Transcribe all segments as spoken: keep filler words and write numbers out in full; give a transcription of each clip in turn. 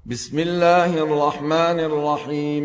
بسم الله الرحمن الرحيم.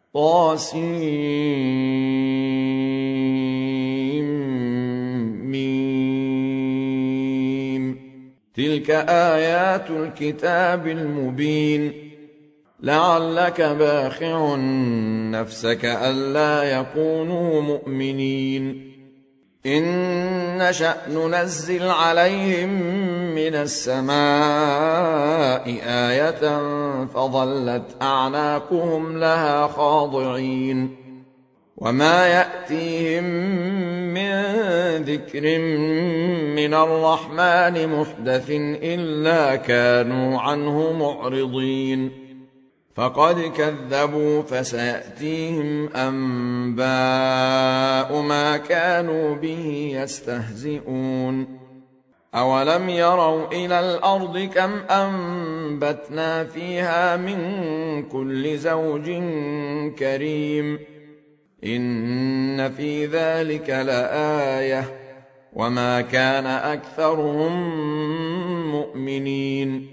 طاسيم. تلك آيات الكتاب المبين. لعلك باخع نفسك ألا يكونوا مؤمنين. إن نشأ ننزل عليهم من السماء آية فظلت أعناقهم لها خاضعين. وما يأتيهم من ذكر من الرحمن محدث إلا كانوا عنه معرضين. فقد كذبوا فسيأتيهم أنباء ما كانوا به يستهزئون. أولم يروا إلى الأرض كم أنبتنا فيها من كل زوج كريم. إن في ذلك لآية وما كان أكثرهم مؤمنين.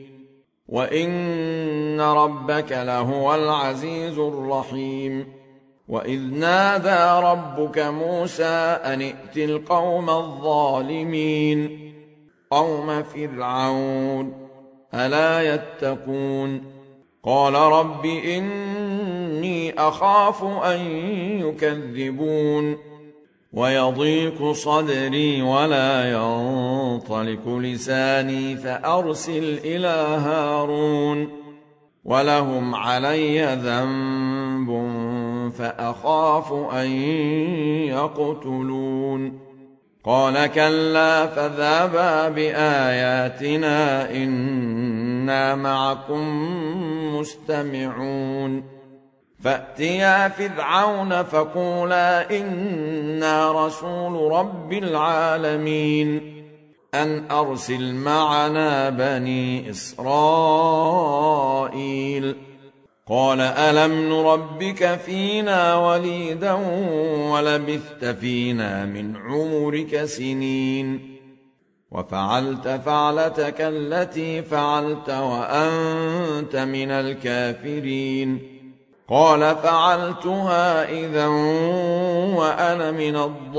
وإن ربك لهو العزيز الرحيم. وإذ نادى ربك موسى أن ائت القوم الظالمين قوم فرعون ألا يتقون. قال رب إني أخاف أن يكذبون ويضيق صدري ولا ينطلق لساني فأرسل إلى هارون ولهم علي ذنب فأخاف أن يقتلون. قال كلا فاذهبا بآياتنا إنا معكم مستمعون. فأتيا فرعون فقولا إنا رسول رب العالمين أن أرسل معنا بني إسرائيل. قال ألم نربك فينا وليدا ولبثت فينا من عمرك سنين وفعلت فعلتك التي فعلت وأنت من الكافرين. قال فعلتها إذا وأنا من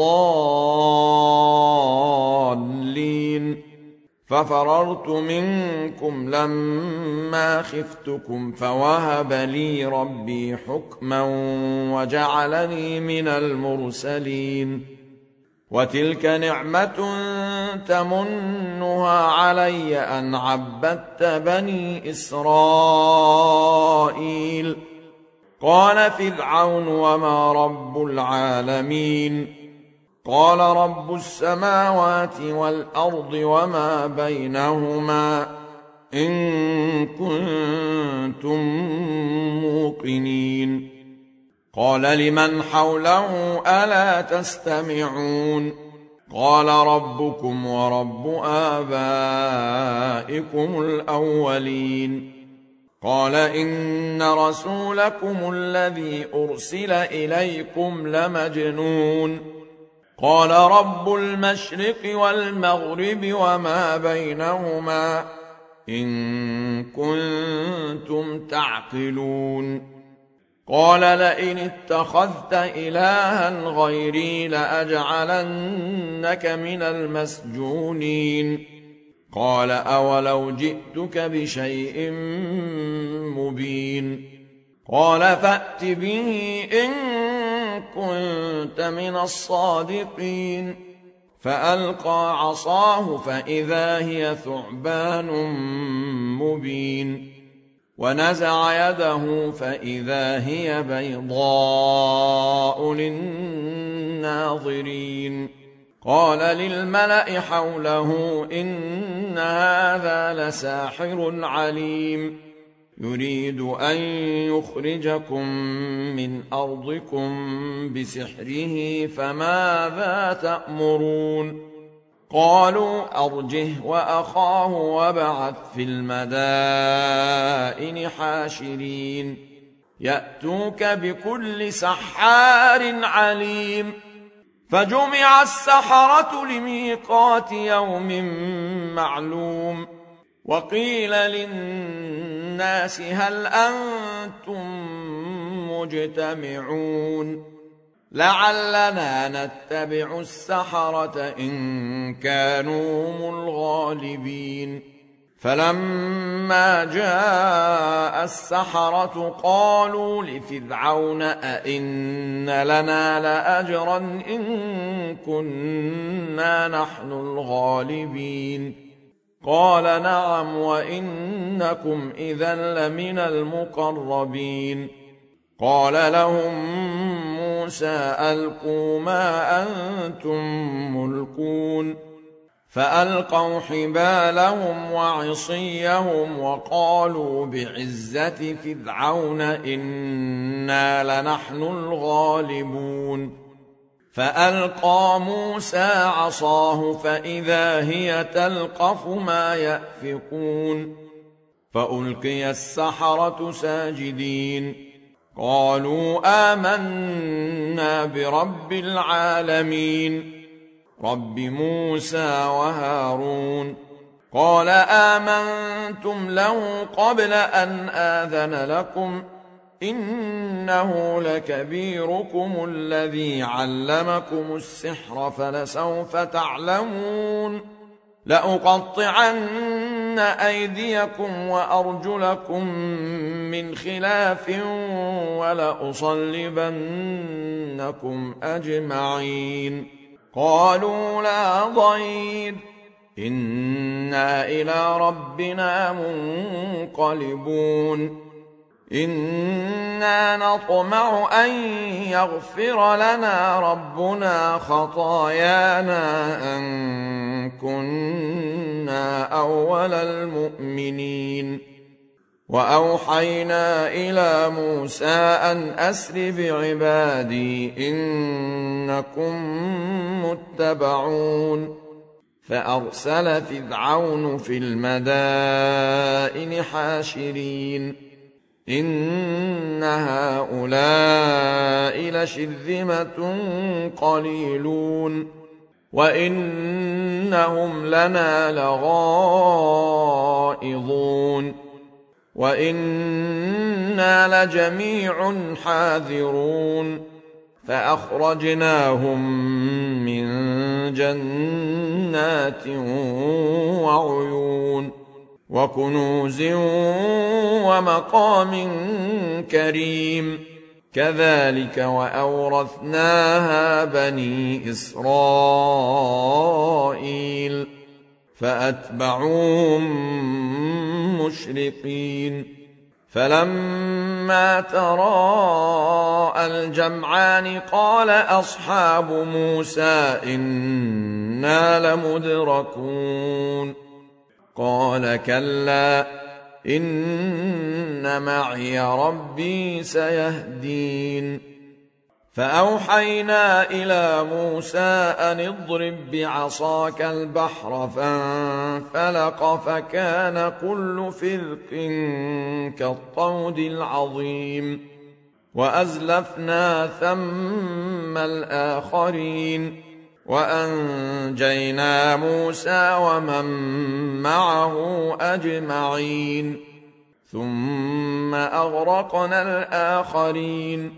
الضالين. ففررت منكم لما خفتكم فوهب لي ربي حكما وجعلني من المرسلين. وتلك نعمة تمنها علي أن عبدت بني إسرائيل. قال فرعون وما رب العالمين. قال رب السماوات والأرض وما بينهما إن كنتم موقنين. قال لمن حوله ألا تستمعون. قال ربكم ورب آبائكم الأولين. قال إن رسولكم الذي أرسل إليكم لمجنون. قال رب المشرق والمغرب وما بينهما إن كنتم تعقلون. قال لئن اتخذت إلها غيري لأجعلنك من المسجونين. قال أولو جئتك بشيء مبين. قال فأت به إن كنت من الصادقين. فألقى عصاه فإذا هي ثعبان مبين. ونزع يده فإذا هي بيضاء للناظرين. قال للملأ حوله إن هذا لساحر عليم يريد أن يخرجكم من أرضكم بسحره فماذا تأمرون. قالوا أرجه وأخاه وابعث في المدائن حاشرين يأتوك بكل سحار عليم. فجمع السحرة لميقات يوم معلوم وقيل للناس هل أنتم مجتمعون لعلنا نتبع السحرة إن كانوا هم الغالبين فلما جاء السحرة قالوا لفرعون أئن لنا لأجرا إن كنا نحن الغالبين قال نعم وإنكم إذا لمن المقربين قال لهم موسى ألقوا ما أنتم ملقون فألقوا حبالهم وعصيهم وقالوا بعزة فرعون إنا لنحن الغالبون فألقى موسى عصاه فإذا هي تلقف ما يأفكون فألقي السحرة ساجدين قالوا آمنا برب العالمين رب موسى وهارون قال آمنتم له قبل أن آذن لكم إنه لكبيركم الذي علمكم السحر فلسوف تعلمون لأقطعن أيديكم وأرجلكم من خلاف ولأصلبنكم أجمعين قالوا لا ضير إنا إلى ربنا منقلبون إنا نطمع أن يغفر لنا ربنا خطايانا أن كنا أول المؤمنين وأوحينا إلى موسى أن أسر بعبادي إنكم متبعون فأرسل فرعون في المدائن حاشرين إن هؤلاء لشرذمة قليلون وإنهم لنا لغائظون وإنا لجميع حاذرون فأخرجناهم من جنات وعيون وكنوز ومقام كريم كذلك وأورثناها بني إسرائيل فأتبعوهم مشرقين فلما تراءى الجمعان قال أصحاب موسى إنا لمدركون قال كلا إن معي ربي سيهدين فأوحينا إلى موسى أن اضرب بعصاك البحر فانفلق فكان كل فرق كالطود العظيم وأزلفنا ثم الآخرين وأنجينا موسى ومن معه أجمعين ثم أغرقنا الآخرين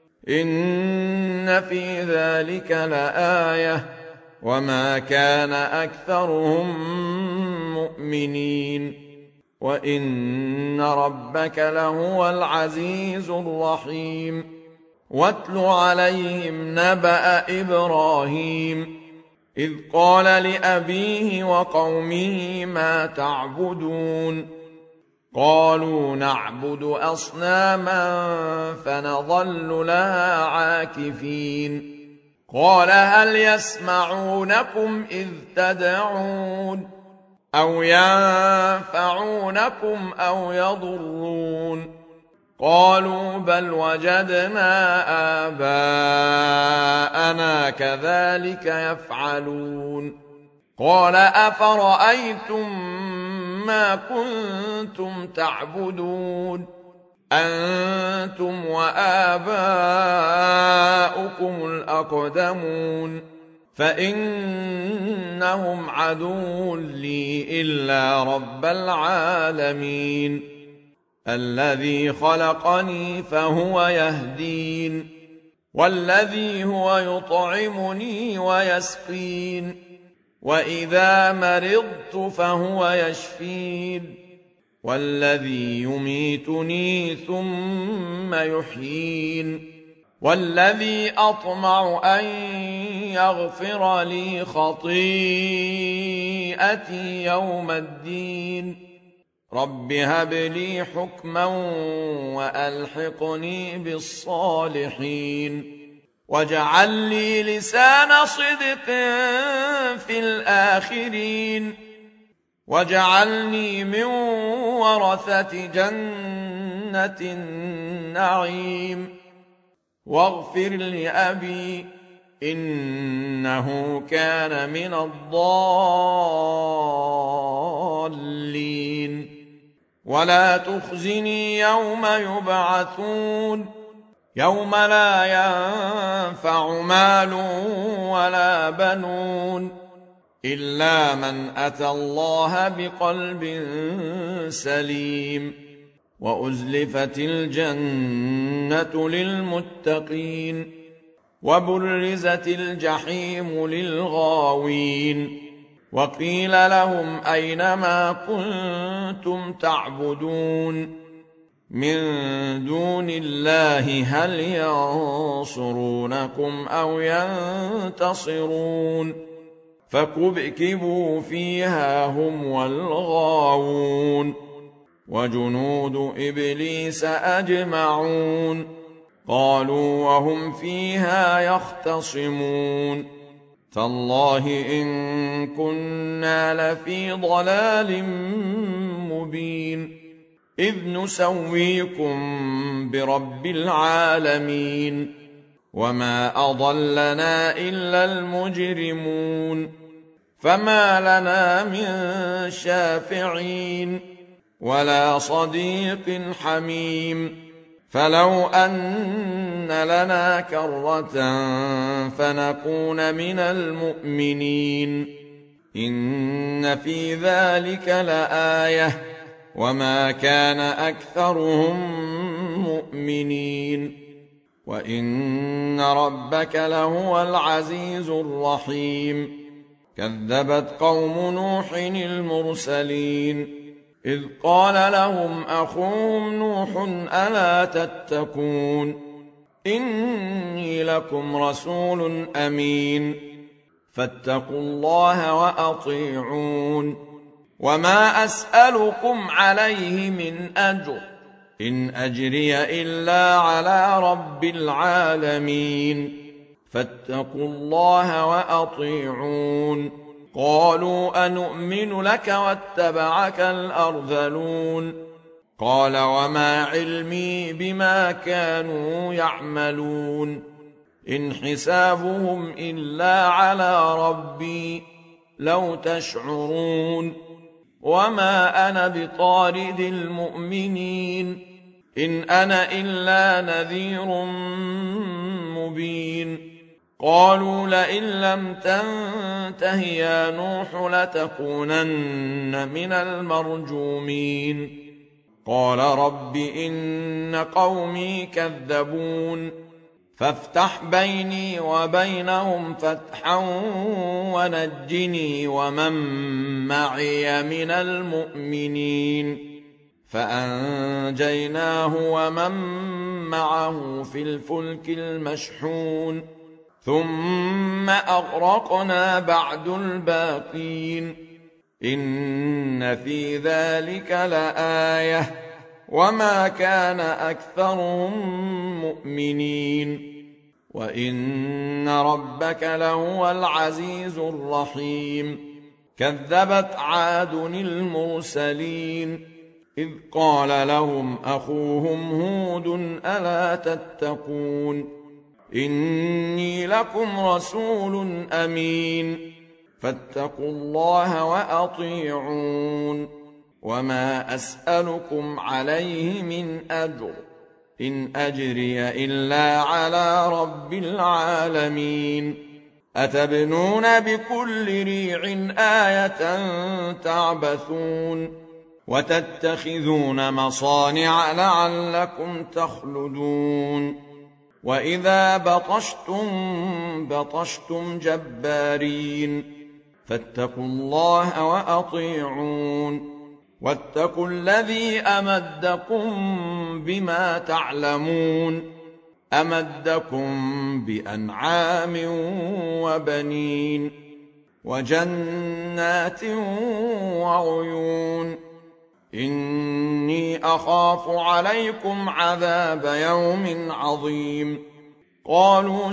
إن في ذلك لآية وما كان أكثرهم مؤمنين وإن ربك لهو العزيز الرحيم واتل عليهم نبأ إبراهيم إذ قال لأبيه وقومه ما تعبدون قالوا نعبد أصناما فنظل لها عاكفين قال هل يسمعونكم إذ تدعون أو ينفعونكم أو يضرون قالوا بل وجدنا آباءنا كذلك يفعلون قال أفرأيتم ما كنتم تعبدون أنتم وآباؤكم الأقدمون فإنهم عدو لي إلا رب العالمين الذي خلقني فهو يهدين والذي هو يطعمني ويسقين وإذا مرضت فهو يشفين والذي يميتني ثم يحيين والذي أطمع أن يغفر لي خطيئتي يوم الدين رب هب لي حكما وألحقني بالصالحين واجعل لي لسان صدق في الآخرين واجعلني من ورثة جنة النعيم واغفر لأبي إنه كان من الضالين ولا تخزني يوم يبعثون يوم لا ينفع مال ولا بنون إلا من أتى الله بقلب سليم وأزلفت الجنة للمتقين وبرزت الجحيم للغاوين وقيل لهم أين ما كنتم تعبدون من دون الله هل ينصرونكم أو ينتصرون فكبكبوا فيها هم والغاوون وجنود إبليس أجمعون قالوا وهم فيها يختصمون تالله إن كنا لفي ضلال مبين إذ نسويكم برب العالمين وما أضلنا إلا المجرمون فما لنا من شافعين ولا صديق حميم فلو أن لنا كرة فنكون من المؤمنين إن في ذلك لآية وما كان أكثرهم مؤمنين وإن ربك لهو العزيز الرحيم كذبت قوم نوح المرسلين إذ قال لهم أخوهم نوح ألا تتقون إني لكم رسول أمين فاتقوا الله وأطيعون وما أسألكم عليه من أجر إن أجري إلا على رب العالمين فاتقوا الله وأطيعون قالوا أنؤمن لك واتبعك الأرذلون قال وما علمي بما كانوا يعملون إن حسابهم إلا على ربي لو تشعرون وما أنا بطارد المؤمنين إن أنا إلا نذير مبين قالوا لئن لم تنته يا نوح لتكونن من المرجومين قال رب إن قومي كذبون فافتح بيني وبينهم فتحا ونجني ومن معي من المؤمنين فأنجيناه ومن معه في الفلك المشحون ثم أغرقنا بعد الباقين إن في ذلك لآية وما كان أكثرهم مؤمنين وإن ربك لهو العزيز الرحيم كذبت عاد المرسلين إذ قال لهم أخوهم هود ألا تتقون إني لكم رسول أمين فاتقوا الله وأطيعون وما أسألكم عليه من أجر إن أجري إلا على رب العالمين أتبنون بكل ريع آية تعبثون وتتخذون مصانع لعلكم تخلدون وإذا بطشتم بطشتم جبارين فاتقوا الله وأطيعون واتقوا الذي أمدكم بما تعلمون أمدكم بأنعام وبنين وجنات وعيون إني أخاف عليكم عذاب يوم عظيم قالوا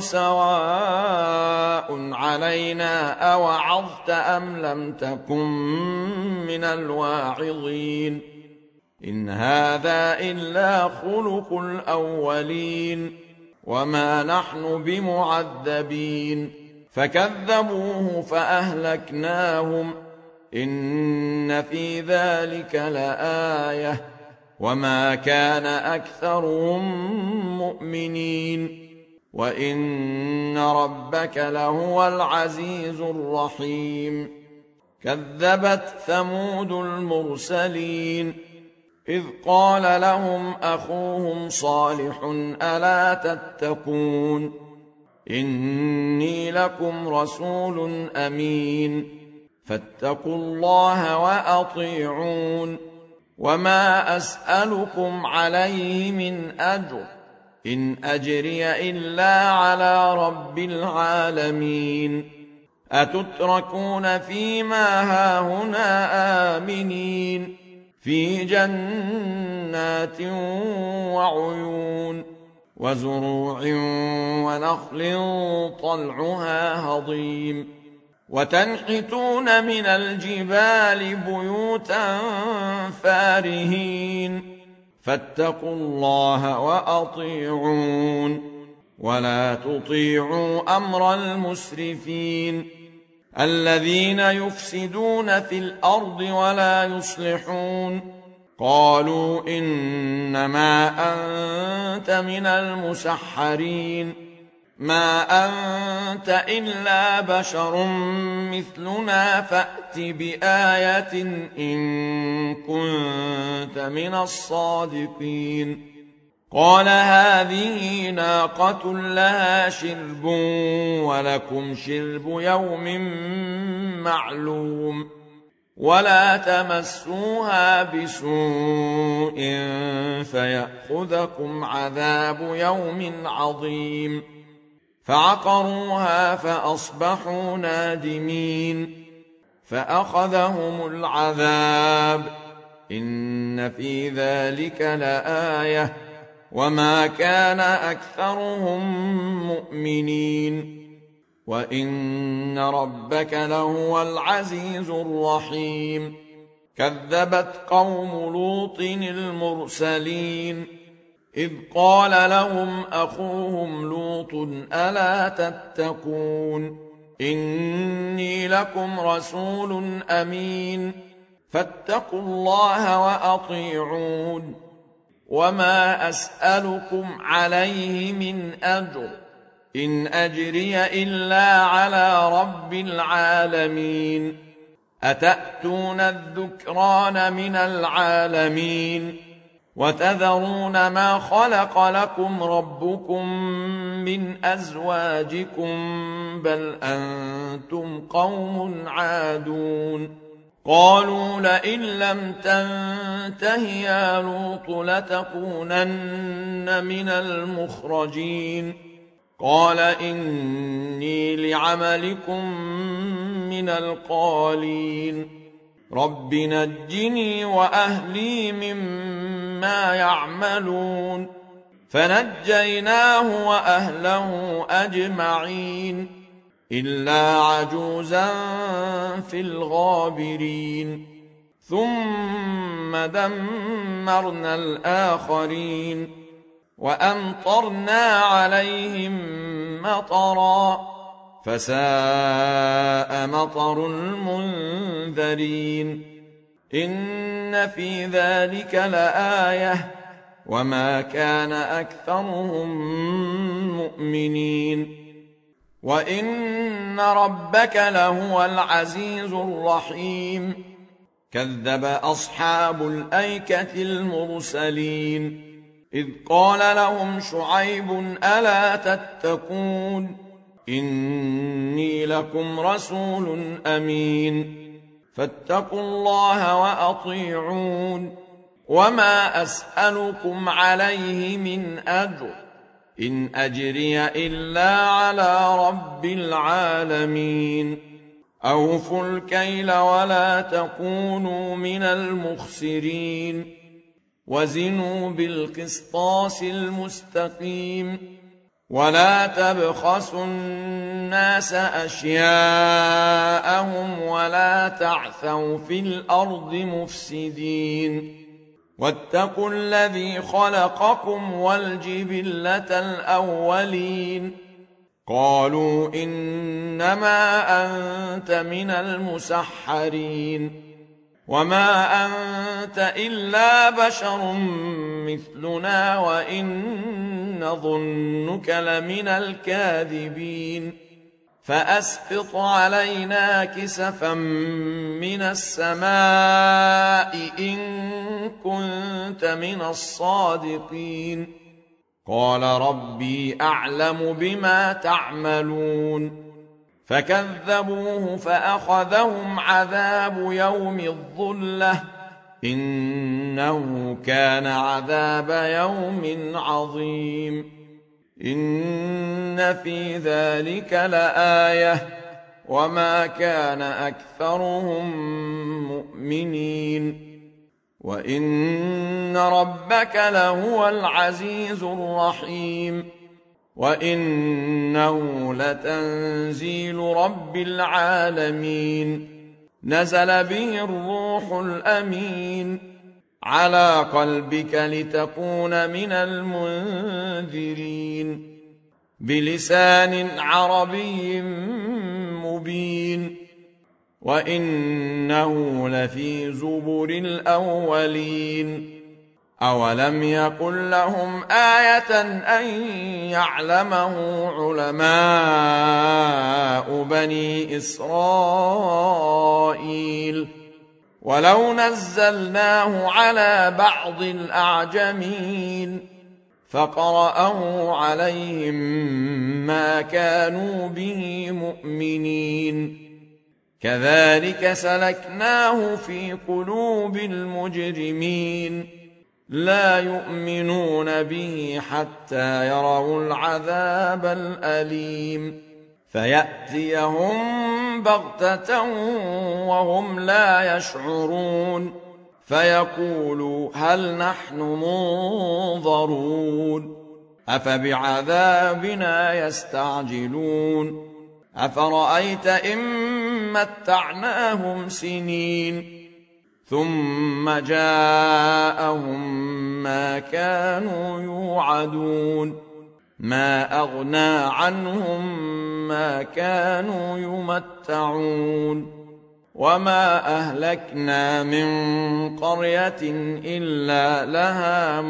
سواء علينا أوعظت أم لم تكن من الواعظين إن هذا إلا خلق الأولين وما نحن بمعذبين فكذبوه فأهلكناهم إن في ذلك لآية وما كان أكثرهم مؤمنين وإن ربك لهو العزيز الرحيم كذبت ثمود المرسلين إذ قال لهم أخوهم صالح ألا تتقون إني لكم رسول أمين فاتقوا الله وأطيعون وما أسألكم عليه من أجر إن أجري إلا على رب العالمين أتتركون فيما هاهنا آمنين في جنات وعيون وزروع ونخل طلعها هضيم وتنحتون من الجبال بيوتا فارهين فاتقوا الله وأطيعون ولا تطيعوا أمر المسرفين الذين يفسدون في الأرض ولا يصلحون قالوا إنما أنت من المسحرين ما أنت إلا بشر مثلنا فأت بآية إن كنت من الصادقين قال هذه ناقة لها شرب ولكم شرب يوم معلوم ولا تمسوها بسوء فيأخذكم عذاب يوم عظيم فعقروها فأصبحوا نادمين فأخذهم العذاب إن في ذلك لآية وما كان أكثرهم مؤمنين وإن ربك لهو العزيز الرحيم كذبت قوم لوط المرسلين إذ قال لهم أخوهم لوط ألا تتقون إني لكم رسول أمين فاتقوا الله وأطيعون وما أسألكم عليه من أجر إن أجري إلا على رب العالمين أتأتون الذكران من العالمين وتذرون ما خلق لكم ربكم من أزواجكم بل أنتم قوم عادون قالوا لئن لم تنته يا لوط لتكونن من المخرجين قال إني لعملكم من القالين رب نجني وأهلي مما يعملون فنجيناه وأهله أجمعين إلا عجوزا في الغابرين ثم دمرنا الآخرين وأمطرنا عليهم مطرا فساء مطر المنذرين إن في ذلك لآية وما كان أكثرهم مؤمنين وإن ربك لهو العزيز الرحيم كذب أصحاب الأيكة المرسلين إذ قال لهم شعيب ألا تتقون إني لكم رسول أمين فاتقوا الله وأطيعون وما أسألكم عليه من أجر إن أجري إلا على رب العالمين أوفوا الكيل ولا تكونوا من المخسرين وزنوا بالقسطاس المستقيم ولا تبخسوا الناس أشياءهم ولا تعثوا في الأرض مفسدين واتقوا الذي خلقكم والجبلة الأولين قالوا إنما أنت من المسحرين وما أنت إلا بشر مثلنا وإن نظنك لمن الكاذبين فأسقط علينا كسفا من السماء إن كنت من الصادقين قال ربي أعلم بما تعملون فكذبوه فأخذهم عذاب يوم الظلة إنه كان عذاب يوم عظيم إن في ذلك لآية وما كان أكثرهم مؤمنين وإن ربك لهو العزيز الرحيم وإنه لتنزيل رب العالمين نزل به الروح الأمين على قلبك لتكون من المنذرين بلسان عربي مبين وإنه لفي زبر الأولين أولم يكن لهم آية أن يعلمه علماء بني إسرائيل ولو نزلناه على بعض الأعجمين فقرأه عليهم ما كانوا به مؤمنين كذلك سلكناه في قلوب المجرمين لا يؤمنون به حتى يروا العذاب الأليم فيأتيهم بغتة وهم لا يشعرون فيقولوا هل نحن منظرون أفبعذابنا يستعجلون أفرأيت إن متعناهم سنين ثم جاءهم ما كانوا يوعدون ما أغنى عنهم ما كانوا يمتعون وما أهلكنا من قرية إلا لها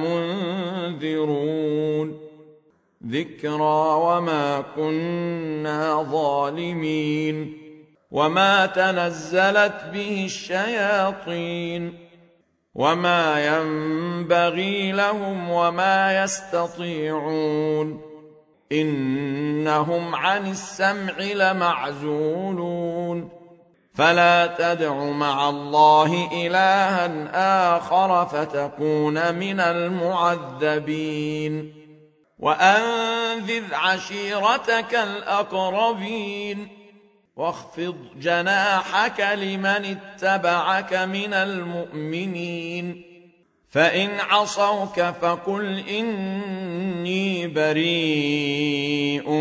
منذرون ذكرى وما كنا ظالمين وما تنزلت به الشياطين وما ينبغي لهم وما يستطيعون إنهم عن السمع لمعزولون فلا تدع مع الله إلها آخر فتكون من المعذبين وأنذر عشيرتك الأقربين واخفض جناحك لمن اتبعك من المؤمنين فإن عصوك فقل إني بريء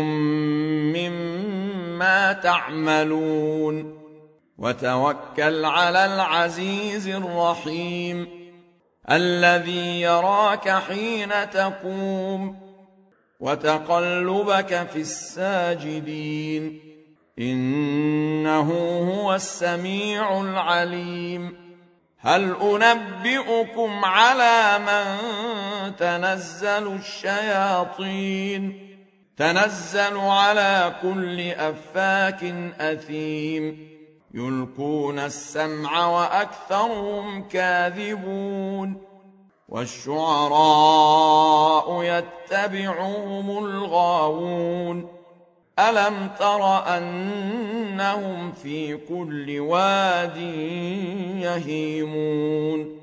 مما تعملون وتوكل على العزيز الرحيم الذي يراك حين تقوم وتقلبك في الساجدين إنه هو السميع العليم هل أنبئكم على من تنزل الشياطين تنزل على كل أفاك أثيم يلقون السمع وأكثرهم كاذبون والشعراء يتبعهم الغاوون ألم تر أنهم في كل واد يهيمون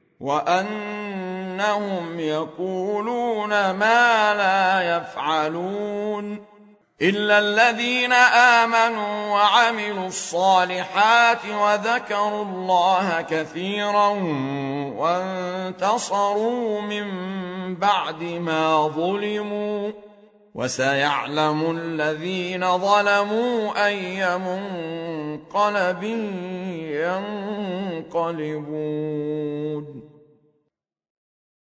وأنهم يقولون ما لا يفعلون إلا الذين آمنوا وعملوا الصالحات وذكروا الله كثيرا وانتصروا من بعد ما ظلموا وسيعلم الذين ظلموا أي منقلب ينقلبون.